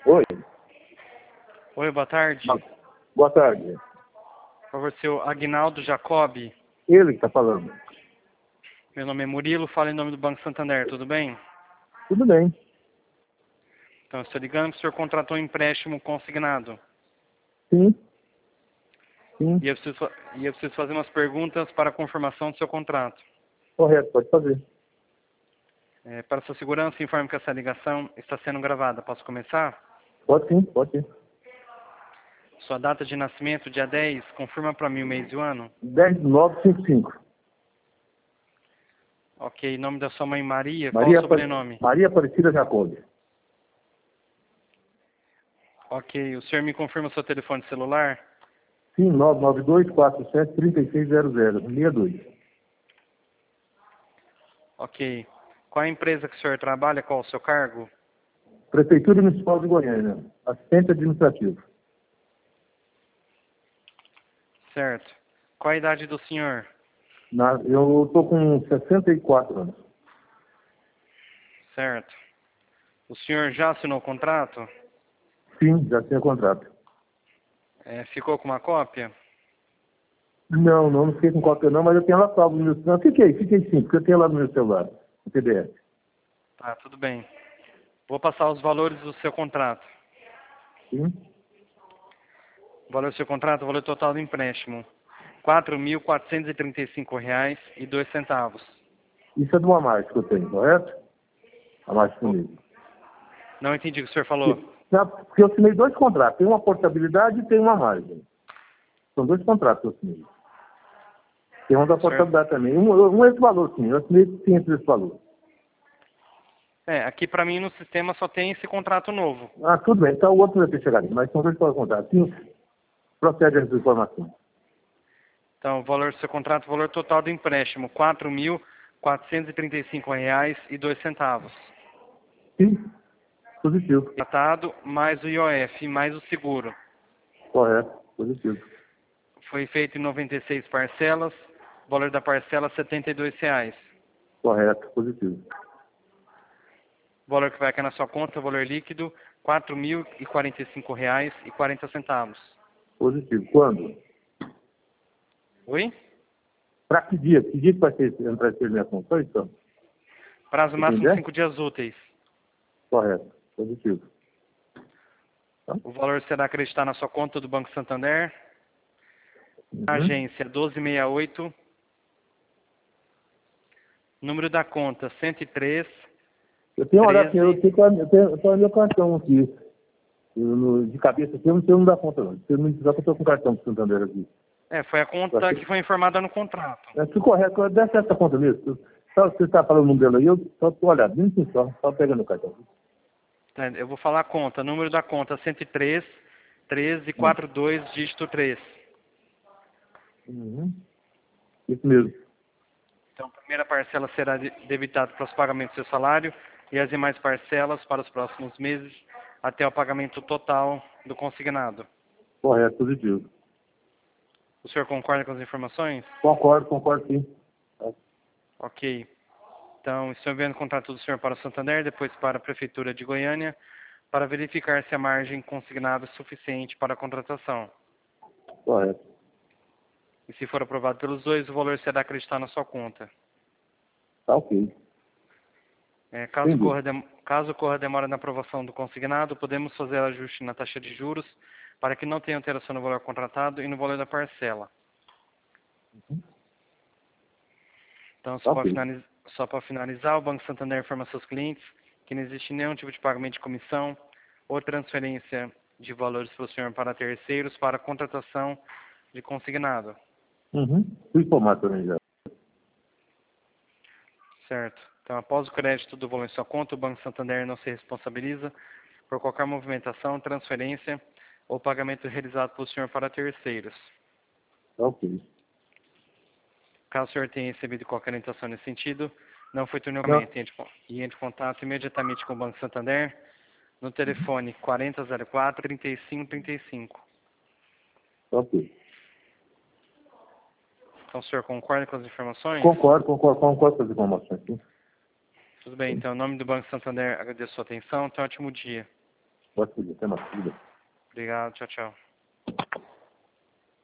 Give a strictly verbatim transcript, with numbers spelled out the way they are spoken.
Oi. Oi, boa tarde. Boa tarde. Por favor, seu Aguinaldo Jacobi. Ele que está falando. Meu nome é Murilo, falo em nome do Banco Santander, tudo bem? Tudo bem. Então, eu estou ligando que o senhor contratou um empréstimo consignado. Sim. Sim. E eu preciso, fa- e eu preciso fazer umas perguntas para a confirmação do seu contrato. Correto, pode fazer. É, para sua segurança, informe que essa ligação está sendo gravada. Posso começar? Pode sim, pode sim. Sua data de nascimento, dia dez, confirma para mim o mês e o ano. dez nove cinco cinco. Ok, nome da sua mãe Maria, qual Maria, o sobrenome? Maria Aparecida Jacobi. Ok, o senhor me confirma o seu telefone celular? Sim, nove nove dois quatro sete três seis zero zero. seis dois. Ok. Qual a empresa que o senhor trabalha? Qual o seu cargo? Prefeitura Municipal de Goiânia. Assistente administrativo. Certo. Qual a idade do senhor? Na, eu estou com sessenta e quatro anos. Certo. O senhor já assinou o contrato? Sim, já tenho contrato. É, ficou com uma cópia? Não, não, não fiquei com cópia não, mas eu tenho lá salvo no meu celular. Fiquei, fiquei sim, porque eu tenho lá no meu celular, no P D F. Tá, tudo bem. Vou passar os valores do seu contrato. Sim? O valor do seu contrato, o valor total do empréstimo. quatro mil quatrocentos e trinta e cinco reais e dois centavos. Isso é de uma marca que eu tenho, correto? A marca comigo. Não entendi o que o senhor falou. Porque eu assinei dois contratos. Tem uma portabilidade e tem uma margem. São dois contratos que eu assinei. Tem uma da portabilidade também. Um, um é esse valor, sim. Eu assinei sim esse valor. É, aqui pra mim no sistema só tem esse contrato novo. Ah, tudo bem. Então o outro vai ter chegado. Mas são dois contratos. Sim, procede essa informação. Então, o valor do seu contrato, o valor total do empréstimo, quatro mil quatrocentos e trinta e cinco reais e dois centavos. Sim, positivo. Tratado mais o I O F, mais o seguro. Correto, positivo. Foi feito em noventa e seis parcelas, o valor da parcela setenta e dois reais. Correto, positivo. O valor que vai cair na sua conta, o valor líquido, quatro mil e quarenta e cinco reais e quarenta centavos. Positivo. Quando? Oi? Para que dia? Que dia que vai ser entrar esse minha conta? Só isso. Prazo máximo Entendeu? cinco dias úteis. Correto, positivo. Tá? O valor será acreditado na sua conta do Banco Santander. Uhum. Agência doze sessenta e oito. Número da conta cento e três. Eu tenho olhado assim, eu treze. tenho, eu tenho, eu tenho meu cartão aqui. Eu, no, de cabeça assim, eu não sei não dá conta não. Se eu não precisar, eu estou com o cartão do Santander aqui. É, foi a conta que foi informada no contrato. É tudo correto, deve essa conta mesmo. Só você está falando o número dela aí, eu só estou olhando, nem assim só, só pegando o cartão. Tá, eu vou falar a conta. Número da conta cento e três, treze, quarenta e dois, dígito três. Uhum. Isso mesmo. Então, a primeira parcela será de- debitada para os pagamentos do seu salário e as demais parcelas para os próximos meses até o pagamento total do consignado. Correto, positivo. O senhor concorda com as informações? Concordo, concordo sim. Ok. Então, estou enviando o contrato do senhor para o Santander, depois para a Prefeitura de Goiânia, para verificar se a margem consignada é suficiente para a contratação. Correto. E se for aprovado pelos dois, o valor será acreditado na sua conta. Tá ok. É, caso, Entendi. corra dem- caso ocorra demora na aprovação do consignado, podemos fazer ajuste na taxa de juros para que não tenha alteração no valor contratado e no valor da parcela. Então, Tá só para ok. finalizar, só para finalizar, o Banco Santander informa seus clientes que não existe nenhum tipo de pagamento de comissão ou transferência de valores para o senhor para terceiros para a contratação de consignado. Uhum. Fui informado também já. Certo. Então, após o crédito do valor em sua conta, o Banco Santander não se responsabiliza por qualquer movimentação, transferência ou pagamento realizado pelo senhor para terceiros. Tá ok. Caso o senhor tenha recebido qualquer orientação nesse sentido, não foi turno Não. entre, e entre em contato imediatamente com o Banco Santander no telefone quarenta zero quatro, trinta e cinco trinta e cinco. Tá ok. Então, o senhor concorda com as informações? Concordo, concordo, concordo com as informações. Sim. Tudo bem, então, em nome do Banco Santander, agradeço a sua atenção. Tenha um ótimo dia. Pode seguir, até mais. Tudo bem. Obrigado, tchau, tchau.